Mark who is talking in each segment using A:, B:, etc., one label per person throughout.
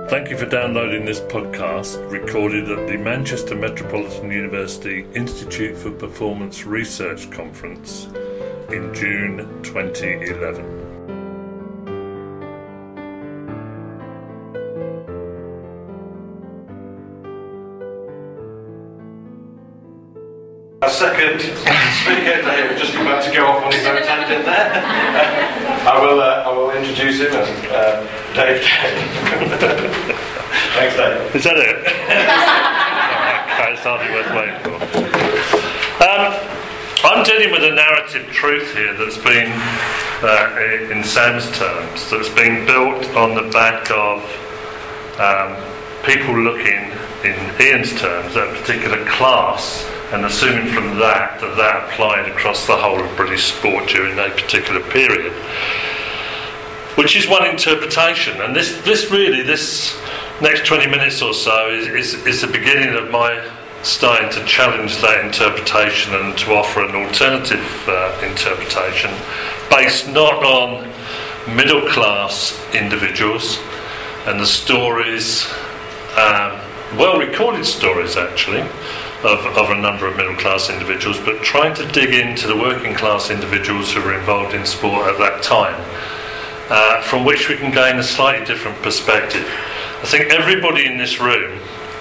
A: Thank you for downloading this podcast, recorded at the Manchester Metropolitan University Institute for Performance Research Conference in June 2011.
B: Our second speaker, Dave, just about to go off on his own tangent there. I will introduce him as Dave. Thanks, Dave.
A: Is that it? It's hardly worth waiting for. I'm dealing with a narrative truth here that's been, in Sam's terms, that's been built on the back of people looking, in Ian's terms, at a particular class and assuming from that applied across the whole of British sport during a particular period, which is one interpretation. And this next 20 minutes or so is the beginning of my starting to challenge that interpretation and to offer an alternative interpretation based not on middle class individuals and the stories, well recorded stories actually, of a number of middle class individuals, but trying to dig into the working class individuals who were involved in sport at that time, from which we can gain a slightly different perspective. I think everybody in this room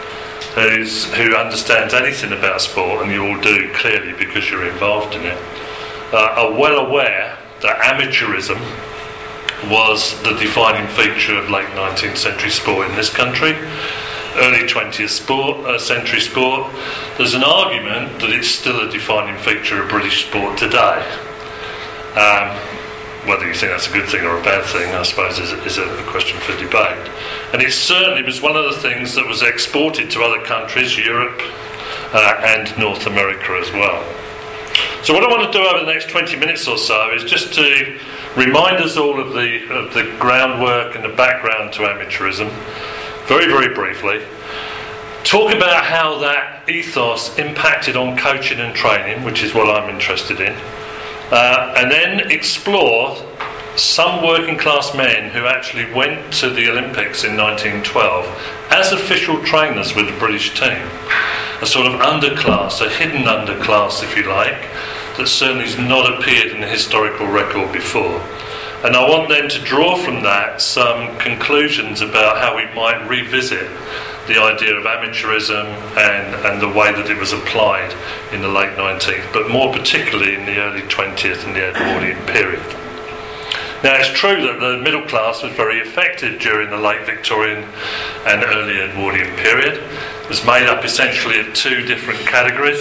A: who understands anything about sport, and you all do clearly because you're involved in it, are well aware that amateurism was the defining feature of late 19th century sport in this country. Early 20th century sport. There's an argument that it's still a defining feature of British sport today. Whether you think that's a good thing or a bad thing, I suppose, is a question for debate. And it certainly was one of the things that was exported to other countries, Europe and North America as well. So what I want to do over the next 20 minutes or so is just to remind us all of the groundwork and the background to amateurism, very, very briefly, talk about how that ethos impacted on coaching and training, which is what I'm interested in, and then explore some working class men who actually went to the Olympics in 1912 as official trainers with the British team, a sort of underclass, a hidden underclass if you like, that certainly has not appeared in the historical record before. And I want then to draw from that some conclusions about how we might revisit the idea of amateurism and the way that it was applied in the late 19th, but more particularly in the early 20th and the Edwardian period. Now, it's true that the middle class was very effective during the late Victorian and early Edwardian period. It was made up essentially of two different categories.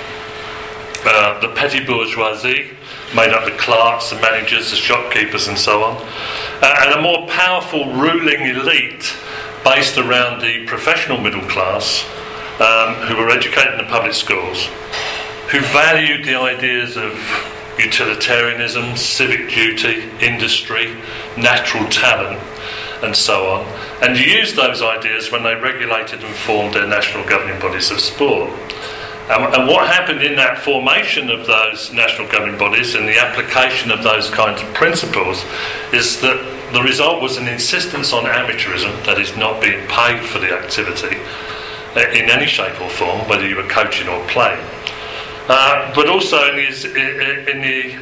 A: The petty bourgeoisie, made up the clerks, the managers, the shopkeepers and so on, and a more powerful ruling elite based around the professional middle class, who were educated in the public schools, who valued the ideas of utilitarianism, civic duty, industry, natural talent and so on, and used those ideas when they regulated and formed their national governing bodies of sport. And what happened in that formation of those national governing bodies and the application of those kinds of principles is that the result was an insistence on amateurism, that is, not being paid for the activity in any shape or form, whether you were coaching or playing. But also in the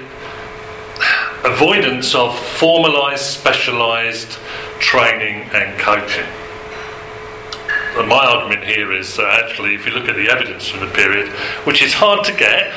A: avoidance of formalised, specialised training and coaching. And my argument here is that actually, if you look at the evidence from the period, which is hard to get,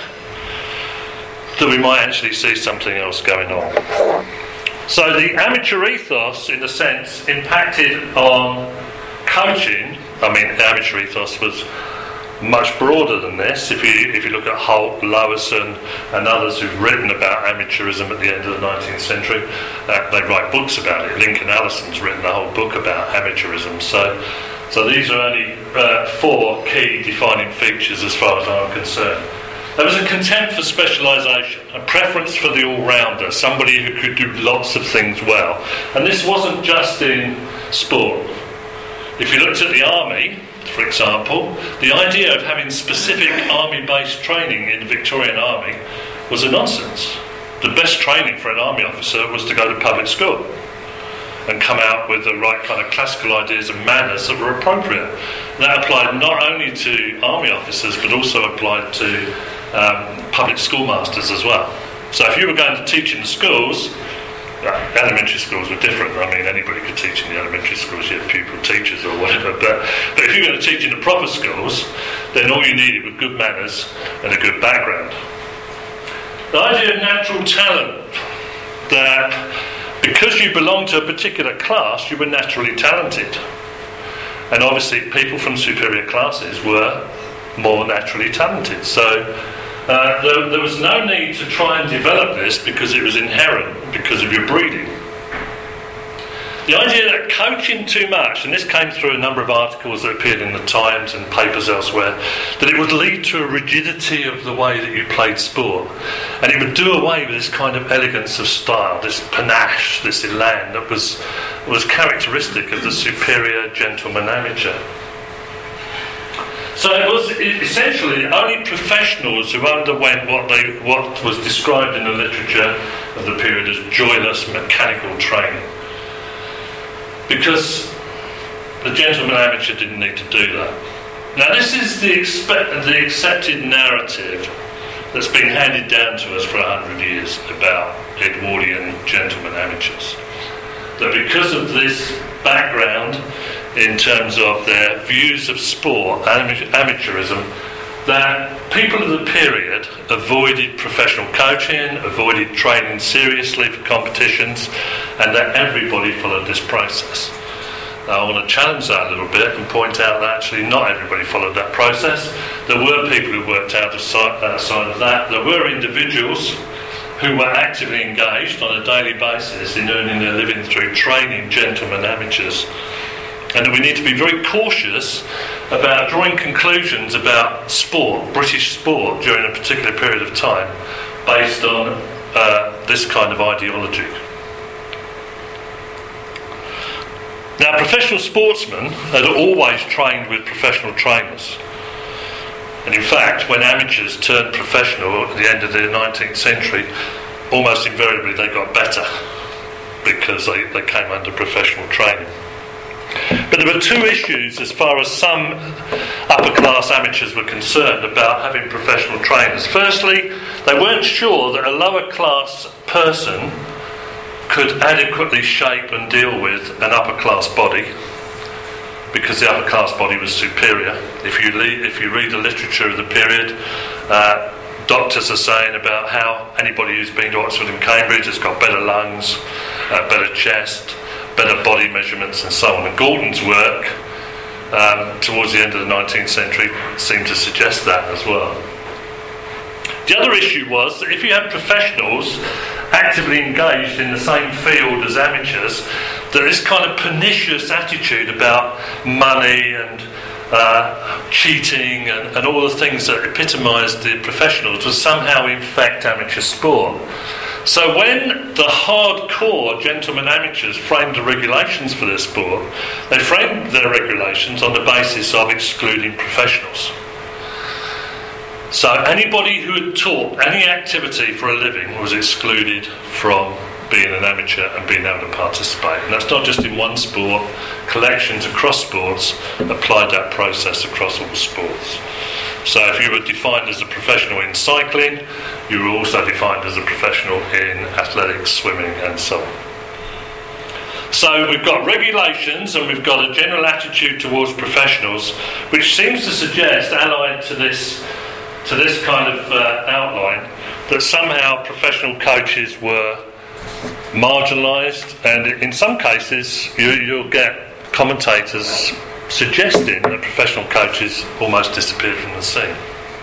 A: that we might actually see something else going on. So the amateur ethos, in a sense, impacted on coaching. I mean, the amateur ethos was much broader than this. If you look at Holt, Lowison and others who've written about amateurism at the end of the 19th century, they write books about it. Lincoln Allison's written a whole book about amateurism. So these are only four key defining features as far as I'm concerned. There was a contempt for specialisation, a preference for the all-rounder, somebody who could do lots of things well. And this wasn't just in sport. If you looked at the army, for example, the idea of having specific army-based training in the Victorian Army was a nonsense. The best training for an army officer was to go to public school. and come out with the right kind of classical ideas and manners that were appropriate. And that applied not only to army officers, but also applied to public schoolmasters as well. So if you were going to teach in the schools, elementary schools were different. I mean, anybody could teach in the elementary schools. You had pupil teachers or whatever. But if you were going to teach in the proper schools, then all you needed were good manners and a good background. The idea of natural talent, that because you belonged to a particular class, you were naturally talented. And obviously people from superior classes were more naturally talented. So there was no need to try and develop this because it was inherent, because of your breeding. The idea that coaching too much, and this came through a number of articles that appeared in the Times and papers elsewhere, that it would lead to a rigidity of the way that you played sport. And it would do away with this kind of elegance of style, this panache, this elan that was characteristic of the superior gentleman amateur. So it was essentially only professionals who underwent what was described in the literature of the period as joyless mechanical training. Because the gentleman amateur didn't need to do that. Now this is the accepted narrative that's been handed down to us for 100 years about Edwardian gentleman amateurs. That because of this background in terms of their views of sport, amateurism, that people of the period avoided professional coaching, avoided training seriously for competitions, and that everybody followed this process. Now, I want to challenge that a little bit and point out that actually not everybody followed that process. There were people who worked outside of that. There were individuals who were actively engaged on a daily basis in earning their living through training gentlemen amateurs. And we need to be very cautious about drawing conclusions about sport, British sport, during a particular period of time based on this kind of ideology. Now, professional sportsmen had always trained with professional trainers. And in fact, when amateurs turned professional at the end of the 19th century, almost invariably they got better because they came under professional training. But there were two issues as far as some upper class amateurs were concerned about having professional trainers. Firstly, they weren't sure that a lower class person could adequately shape and deal with an upper class body, because the upper class body was superior. If you read the literature of the period, doctors are saying about how anybody who's been to Oxford and Cambridge has got better lungs, better chest, better body measurements and so on. And Gordon's work towards the end of the 19th century seemed to suggest that as well. The other issue was that if you had professionals actively engaged in the same field as amateurs, that this kind of pernicious attitude about money and cheating and all the things that epitomised the professionals would somehow infect amateur sport. So when the hardcore gentlemen amateurs framed the regulations for their sport, they framed their regulations on the basis of excluding professionals. So anybody who had taught any activity for a living was excluded from being an amateur and being able to participate. And that's not just in one sport. Collections across sports applied that process across all sports. So if you were defined as a professional in cycling, you were also defined as a professional in athletics, swimming and so on. So we've got regulations and we've got a general attitude towards professionals, which seems to suggest, allied to this kind of outline, that somehow professional coaches were marginalised, and in some cases you'll get commentators suggesting that professional coaches almost disappeared from the scene.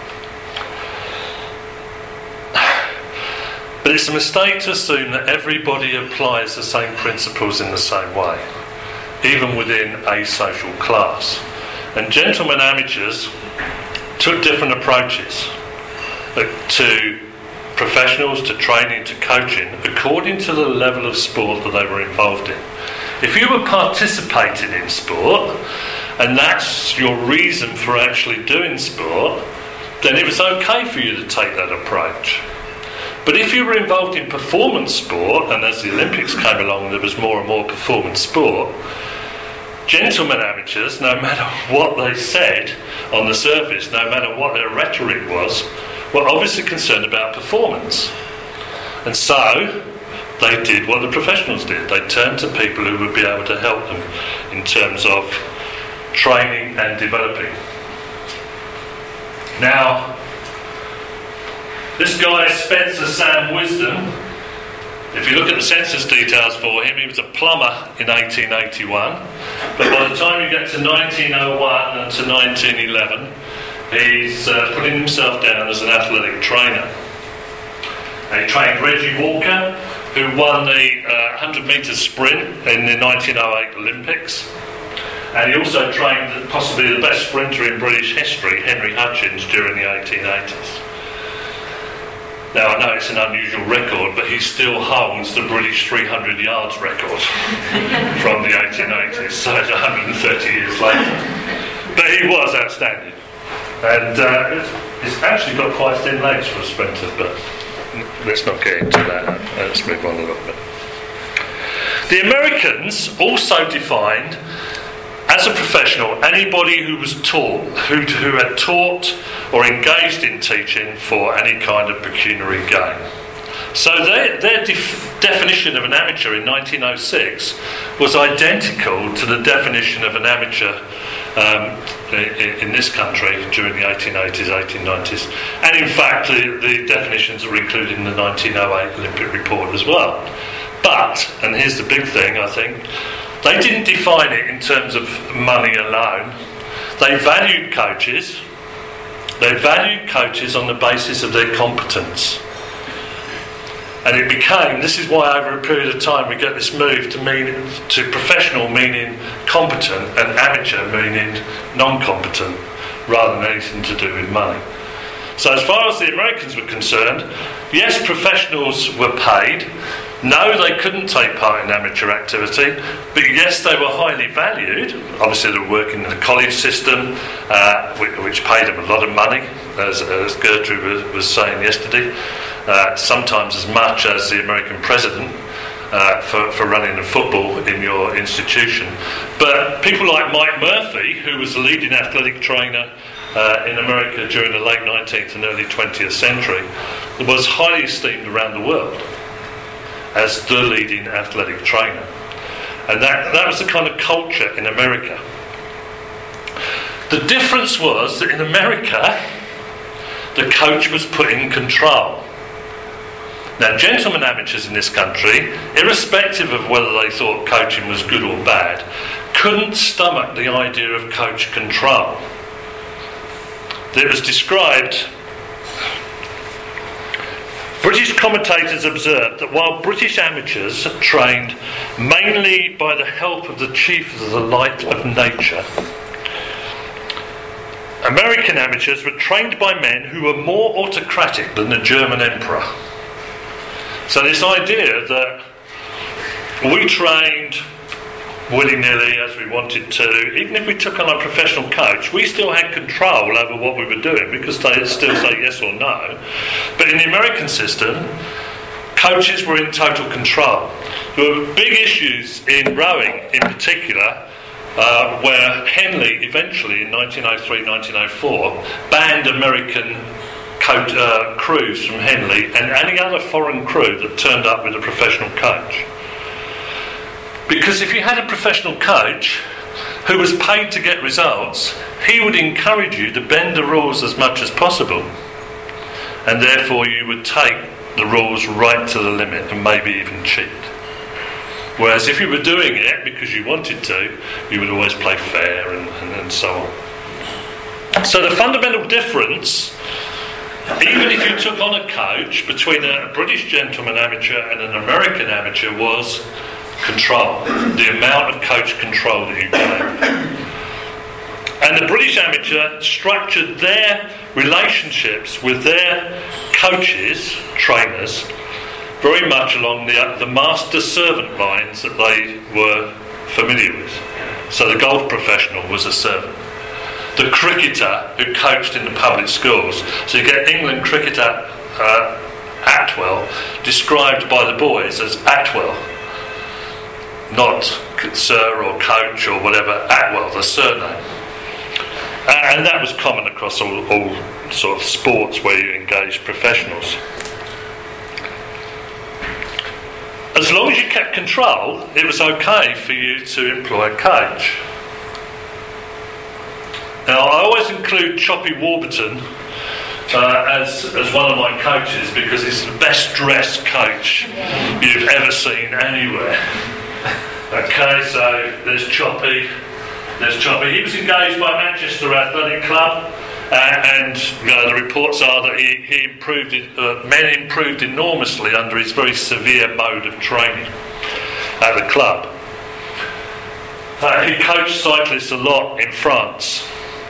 A: But it's a mistake to assume that everybody applies the same principles in the same way, even within a social class. And gentlemen amateurs took different approaches to professionals, to training, to coaching, according to the level of sport that they were involved in. If you were participating in sport, and that's your reason for actually doing sport, then it was okay for you to take that approach. But if you were involved in performance sport, and as the Olympics came along there was more and more performance sport, gentlemen amateurs, no matter what they said on the surface, no matter what their rhetoric was, were obviously concerned about performance. And so they did what the professionals did. They turned to people who would be able to help them in terms of training and developing. Now, this guy, Spencer Sam Wisdom, if you look at the census details for him, he was a plumber in 1881. But by the time you get to 1901 and to 1911, he's putting himself down as an athletic trainer. He trained Reggie Walker, who won the 100 metre sprint in the 1908 Olympics. And he also trained possibly the best sprinter in British history, Henry Hutchins, during the 1880s. Now, I know it's an unusual record, but he still holds the British 300 yards record from the 1880s, so it's 130 years later. But he was outstanding. And he's actually got quite thin legs for a sprinter, but let's not get into that. Let's move on a little bit. The Americans also defined as a professional anybody who was taught, who had taught or engaged in teaching for any kind of pecuniary gain. So their definition of an amateur in 1906 was identical to the definition of an amateur in this country during the 1880s, 1890s. And in fact, the definitions are included in the 1908 Olympic report as well. But, and here's the big thing, I think, they didn't define it in terms of money alone. They valued coaches. They valued coaches on the basis of their competence. And it became, this is why over a period of time we get this move to professional meaning competent and amateur meaning non-competent, rather than anything to do with money. So as far as the Americans were concerned, yes, professionals were paid. No, they couldn't take part in amateur activity, but yes, they were highly valued. Obviously, they were working in the college system, which paid them a lot of money, as Gertrude was saying yesterday, sometimes as much as the American president for running the football in your institution. But people like Mike Murphy, who was the leading athletic trainer in America during the late 19th and early 20th century, was highly esteemed around the world as the leading athletic trainer. And that was the kind of culture in America. The difference was that in America, the coach was put in control. Now, gentlemen amateurs in this country, irrespective of whether they thought coaching was good or bad, couldn't stomach the idea of coach control. It was described, British commentators observed that while British amateurs trained mainly by the help of the chief of the light of nature, American amateurs were trained by men who were more autocratic than the German emperor. So this idea that we trained willy-nilly as we wanted to, even if we took on a professional coach, we still had control over what we were doing because they'd still say yes or no. But in the American system, coaches were in total control. There were big issues in rowing in particular, where Henley eventually in 1903-1904 banned American crews from Henley and any other foreign crew that turned up with a professional coach. Because if you had a professional coach who was paid to get results, he would encourage you to bend the rules as much as possible, and therefore you would take the rules right to the limit and maybe even cheat. Whereas if you were doing it because you wanted to, you would always play fair and so on. So the fundamental difference, even if you took on a coach, between a British gentleman amateur and an American amateur was control, the amount of coach control that you gave. And the British amateur structured their relationships with their coaches, trainers, very much along the master-servant lines that they were familiar with. So the golf professional was a servant. The cricketer who coached in the public schools. So you get England cricketer Atwell, described by the boys as Atwell, not sir or coach or whatever, Atwell, the surname. And that was common across all sort of sports where you engage professionals. As long as you kept control, it was okay for you to employ a coach. Now, I always include Choppy Warburton as one of my coaches because he's the best dressed coach you've ever seen anywhere. Okay, so there's Choppy. He was engaged by Manchester Athletic Club, and the reports are that he improved. Men improved enormously under his very severe mode of training at the club. He coached cyclists a lot in France.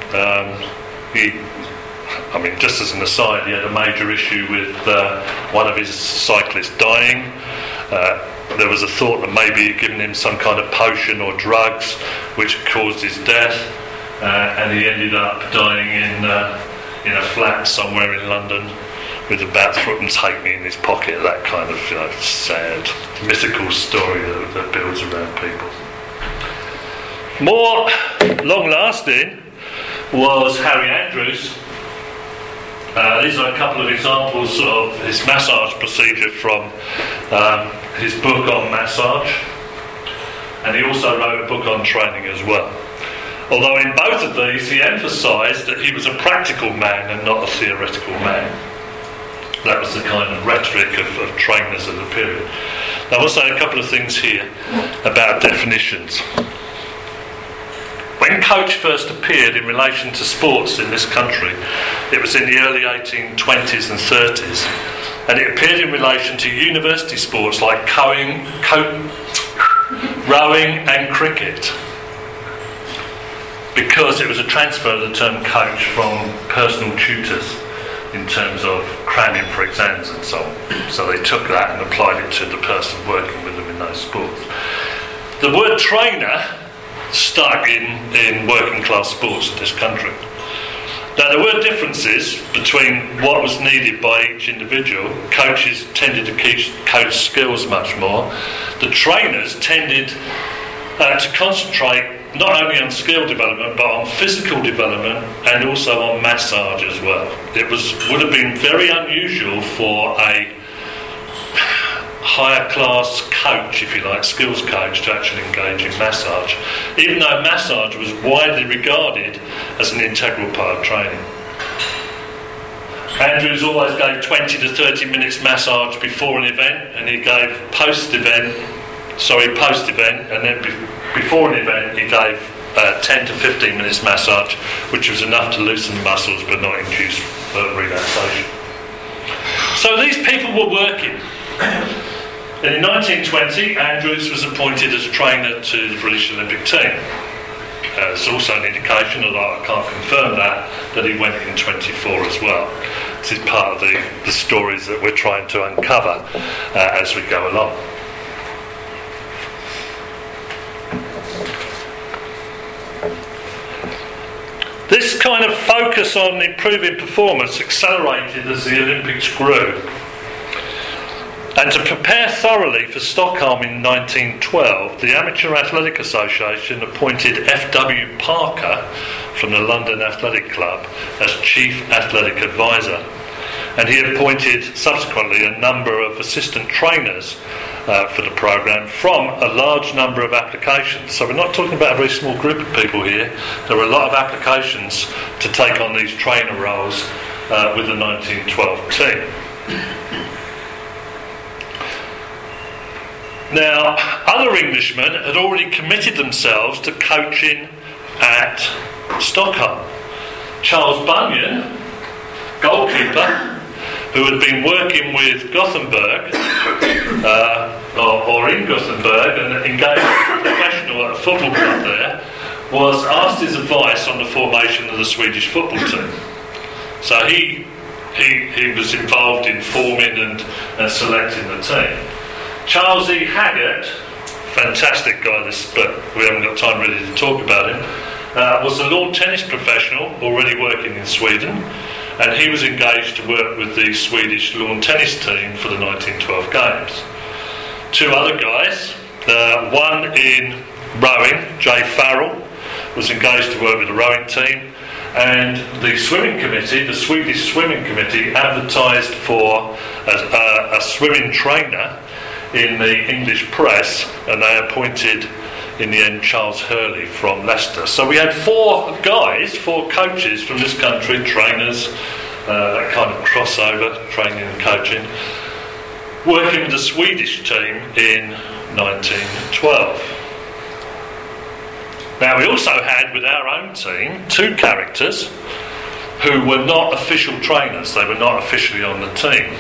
A: Just as an aside, he had a major issue with one of his cyclists dying. There was a thought that maybe he'd given him some kind of potion or drugs which caused his death, and he ended up dying in a flat somewhere in London with about threepence halfpenny in his pocket. That kind of sad mythical story that builds around people. More long-lasting was Harry Andrews. These are a couple of examples of his massage procedure from his book on massage, and he also wrote a book on training as well. Although in both of these he emphasised that he was a practical man and not a theoretical man. That was the kind of rhetoric of trainers of the period. Now, I will say a couple of things here about definitions. When coach first appeared in relation to sports in this country, it was in the early 1820s and 30s, and it appeared in relation to university sports like rowing and cricket, because it was a transfer of the term coach from personal tutors in terms of cramming for exams and so on. So they took that and applied it to the person working with them in those sports. The word trainer stuck in working class sports in this country. Now, there were differences between what was needed by each individual. Coaches tended to coach skills much more. The trainers tended to concentrate not only on skill development but on physical development and also on massage as well. It would have been very unusual for a higher class coach, if you like, skills coach, to actually engage in massage, even though massage was widely regarded as an integral part of training. Andrews always gave 20 to 30 minutes massage before an event, and he gave post-event, and then before an event he gave 10 to 15 minutes massage, which was enough to loosen the muscles but not induce relaxation. So these people were working. And in 1920, Andrews was appointed as trainer to the British Olympic team. There's also an indication, although I can't confirm that he went in 24 as well. This is part of the stories that we're trying to uncover as we go along. This kind of focus on improving performance accelerated as the Olympics grew. And to prepare thoroughly for Stockholm in 1912, the Amateur Athletic Association appointed F.W. Parker from the London Athletic Club as Chief Athletic Advisor. And he appointed subsequently a number of assistant trainers for the programme from a large number of applications. So we're not talking about a very small group of people here. There were a lot of applications to take on these trainer roles with the 1912 team. Now, other Englishmen had already committed themselves to coaching at Stockholm. Charles Bunyan, goalkeeper, who had been working with Gothenburg, or in Gothenburg, and engaged as a professional at a football club there, was asked his advice on the formation of the Swedish football team. So he was involved in forming and selecting the team. Charles E. Haggart, fantastic guy, but we haven't got time really to talk about him, was a lawn tennis professional already working in Sweden, and he was engaged to work with the Swedish lawn tennis team for the 1912 Games. Two other guys, one in rowing, Jay Farrell, was engaged to work with the rowing team, and the swimming committee, the Swedish swimming committee, advertised for a swimming trainer in the English press, and they appointed in the end Charles Hurley from Leicester. So we had four coaches from this country, trainers, that kind of crossover, training and coaching, working with the Swedish team in 1912. Now we also had with our own team two characters who were not official trainers, they were not officially on the team.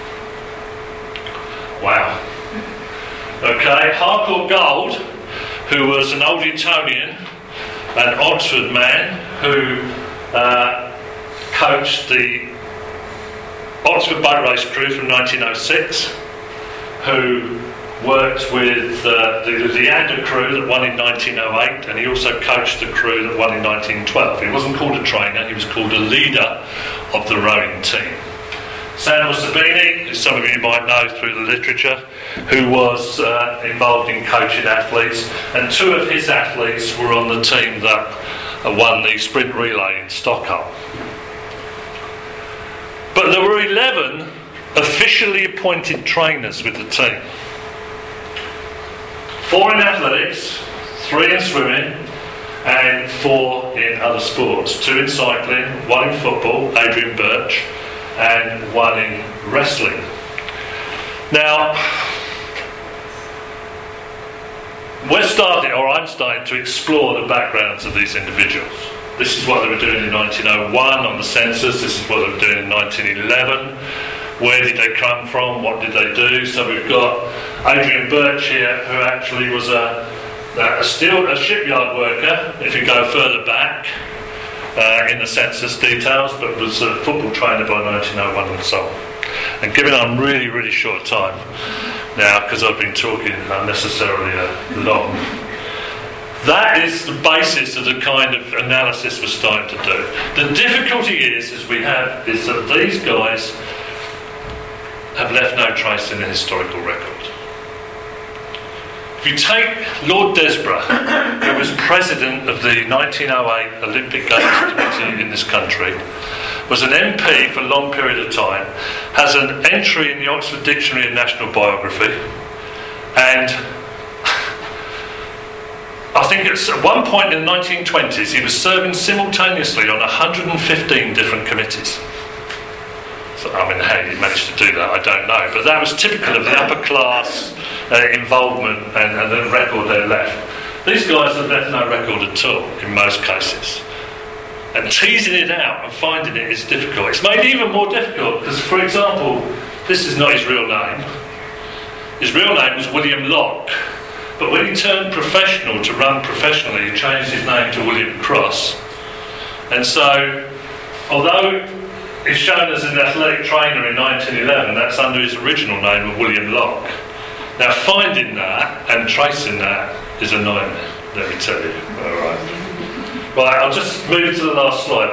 A: Wow. Okay, Harcourt Gold, who was an old Etonian, an Oxford man who coached the Oxford boat race crew from 1906, who worked with the Leander crew that won in 1908, and he also coached the crew that won in 1912. He wasn't called a trainer, he was called a leader of the rowing team. Samuel Sabini, who some of you might know through the literature, who was involved in coaching athletes, and two of his athletes were on the team that won the sprint relay in Stockholm. But there were 11 officially appointed trainers with the team. 4 in athletics, 3 in swimming, and 4 in other sports. 2 in cycling, 1 in football, Adrian Birch, and 1 in wrestling. Now, I'm starting to explore the backgrounds of these individuals. This is what they were doing in 1901 on the census, this is what they were doing in 1911. Where did they come from? What did they do? So we've got Adrian Birch here, who actually was a shipyard worker, if you go further back in the census details, but was a football trainer by 1901 and so on. And given I'm really, really short of time now, because I've been talking unnecessarily long, that is the basis of the kind of analysis we're starting to do. The difficulty is that these guys have left no trace in the historical record. If you take Lord Desborough, who was president of the 1908 Olympic Games Committee in this country, was an MP for a long period of time, has an entry in the Oxford Dictionary of National Biography, and I think at one point in the 1920s he was serving simultaneously on 115 different committees. So, I mean, how he managed to do that, I don't know. But that was typical of the upper class involvement and the record they left. These guys have left no record at all, in most cases. And teasing it out and finding it is difficult. It's made even more difficult because, for example, this is not his real name. His real name was William Locke. But when he turned professional to run professionally, he changed his name to William Cross. And so, although he's shown as an athletic trainer in 1911, that's under his original name of William Locke. Now finding that and tracing that is a nightmare, let me tell you. Right, I'll just move to the last slide.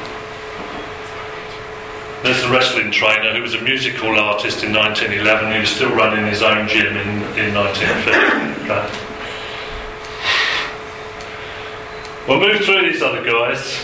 A: There's the wrestling trainer who was a music hall artist in 1911. He was still running his own gym in 1950. Okay. We'll move through these other guys.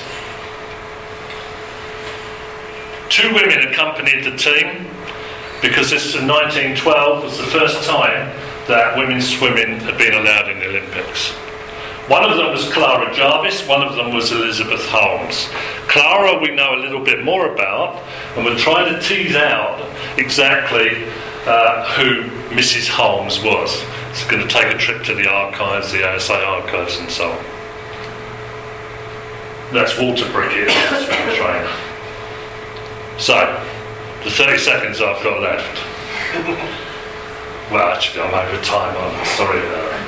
A: 2 women accompanied the team because this in 1912 was the first time that women's swimming had been allowed in the Olympics. One of them was Clara Jarvis, one of them was Elizabeth Holmes. Clara we know a little bit more about, and we're trying to tease out exactly who Mrs. Holmes was. It's going to take a trip to the archives, the ASA archives and so on. That's Walter Brickett, the swimming trainer. So, the 30 seconds I've got left. Well, actually, I'm over time. I'm sorry about that.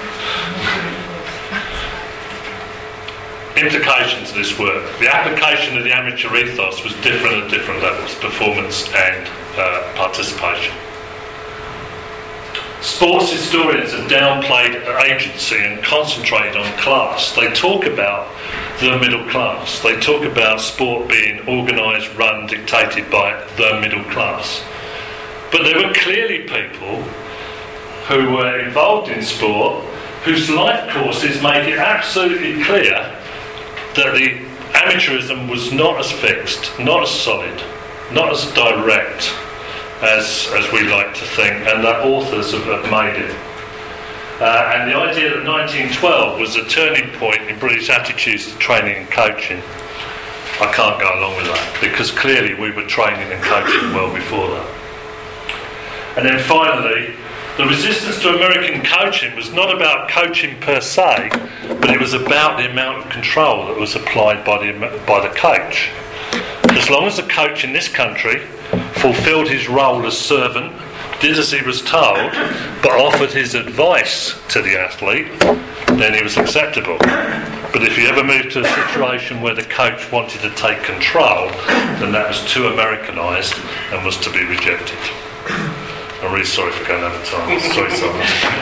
A: Implications of this work. The application of the amateur ethos was different at different levels, performance and participation. sports historians have downplayed agency and concentrated on class. They talk about the middle class. They talk about sport being organised, run, dictated by the middle class. But there were clearly people who were involved in sport whose life courses made it absolutely clear that the amateurism was not as fixed, not as solid, not as direct as we like to think, and that authors have made it. And the idea that 1912 was a turning point in British attitudes to training and coaching, I can't go along with that, because clearly we were training and coaching well before that. And then finally, the resistance to American coaching was not about coaching per se, but it was about the amount of control that was applied by the coach. As long as the coach in this country fulfilled his role as servant, did as he was told, but offered his advice to the athlete, then he was acceptable. But if you ever moved to a situation where the coach wanted to take control, then that was too Americanised and was to be rejected. I'm really sorry for going over time. Sorry, Simon.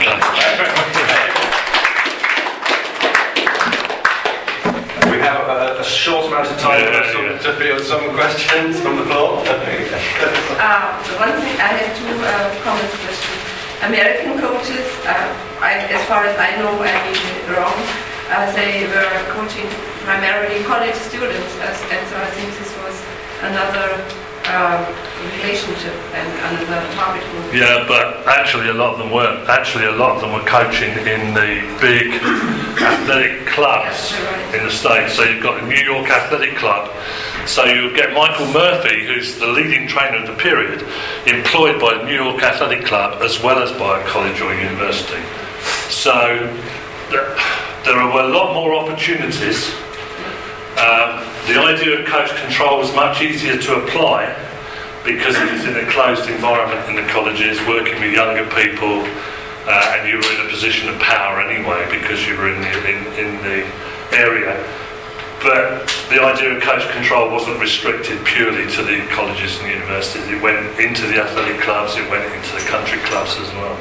B: We have a short amount of time to field some questions from the floor.
C: One thing, I have two comments questions. American coaches, as far as I know, I may be wrong, they were coaching primarily college students, and so I think this was another relationship and another target group.
A: Yeah, but actually a lot of them weren't. Actually, a lot of them were coaching in the big athletic clubs in the States. So you've got the New York Athletic Club. So you get Michael Murphy, who's the leading trainer of the period, employed by the New York Athletic Club as well as by a college or university. So there were a lot more opportunities. The idea of coach control was much easier to apply because it was in a closed environment in the colleges, working with younger people, and you were in a position of power anyway because you were in the area. But the idea of coach control wasn't restricted purely to the colleges and universities. It went into the athletic clubs, it went into the country clubs as well.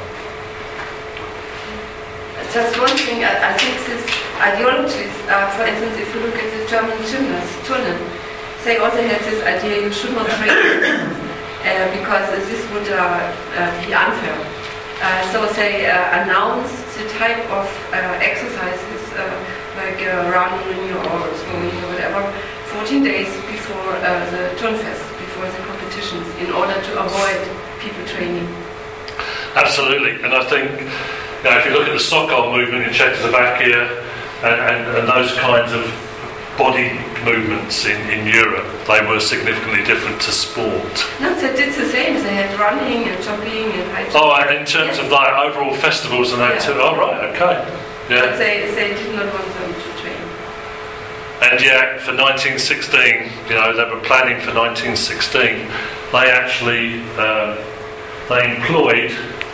C: Just one thing, I think these ideologies, for instance, if you look at the German Turnen, they also had this idea you should not train because this would be unfair. So they announce the type of exercises like running or swimming or whatever 14 days before the Turnfest, before the competitions, in order to avoid people training.
A: Absolutely, and I think if you look at the Sokol movement in Czechoslovakia and those kinds of body movements in Europe, they were significantly different to sport.
C: No, they did the same. They had running and jogging and hiking.
A: Oh, and in terms of like overall festivals and that too. Oh, right, okay. Yeah.
C: But they did not want them to train.
A: And yet, for 1916, they were planning for 1916. They actually they employed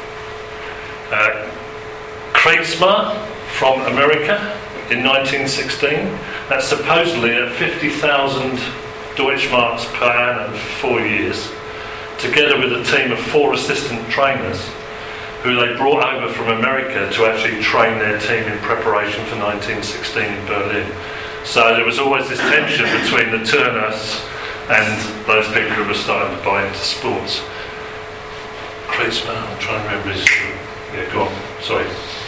A: Kreitzmer from America in 1916. That's supposedly at 50,000 Deutschmarks per annum for 4 years, together with a team of 4 assistant trainers who they brought over from America to actually train their team in preparation for 1916 in Berlin. So there was always this tension between the Turners and those people who were starting to buy into sports. Kreitzmer, I'm trying to remember his... Yeah, go on. Sorry.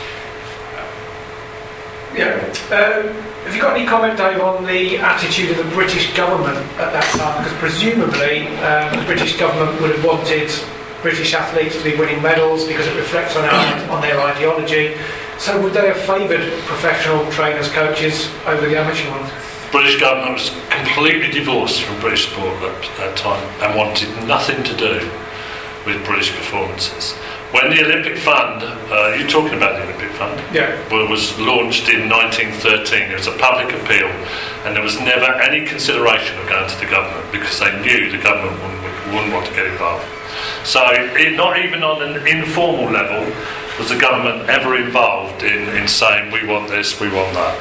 D: Yeah. Have you got any comment, Dave, on the attitude of the British government at that time? Because presumably the British government would have wanted British athletes to be winning medals because it reflects on their ideology. So would they have favoured professional trainers, coaches over the amateur ones?
A: British government was completely divorced from British sport at that time and wanted nothing to do with British performances. When the Olympic Fund, you're talking about the Olympic Fund, was launched in 1913, there was a public appeal and there was never any consideration of going to the government because they knew the government wouldn't want to get involved. So not even on an informal level was the government ever involved in saying we want this, we want that.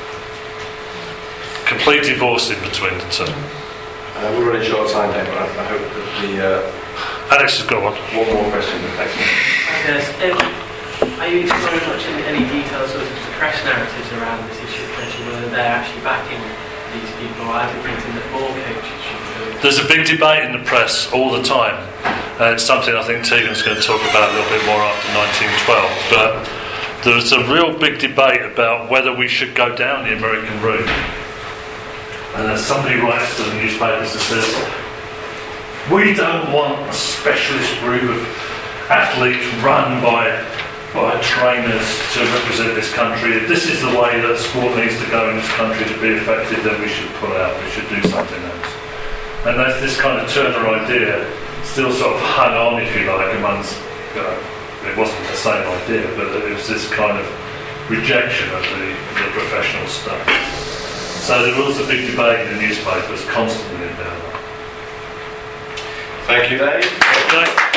A: Complete divorce in between the two.
B: We're running short of time, Dave, but I hope that
A: Alex has got one.
B: One more question, thanks.
E: Yes. Are you exploring much in any detail sort of the press narratives around this issue of coaching, whether they're actually backing these people or advocating that more coaches should do it?
A: There's a big debate in the press all the time. It's something I think Tegan's going to talk about a little bit more after 1912. But there's a real big debate about whether we should go down the American route. And as somebody writes to the newspapers and says, we don't want a specialist group of athletes run by trainers to represent this country. If this is the way that sport needs to go in this country to be effective, then we should pull out, we should do something else. And that's this kind of Turner idea still sort of hung on, if you like, amongst, it wasn't the same idea, but it was this kind of rejection of the professional stuff. So there was a big debate in the newspapers constantly about that.
B: Thank you, Dave.
A: Okay.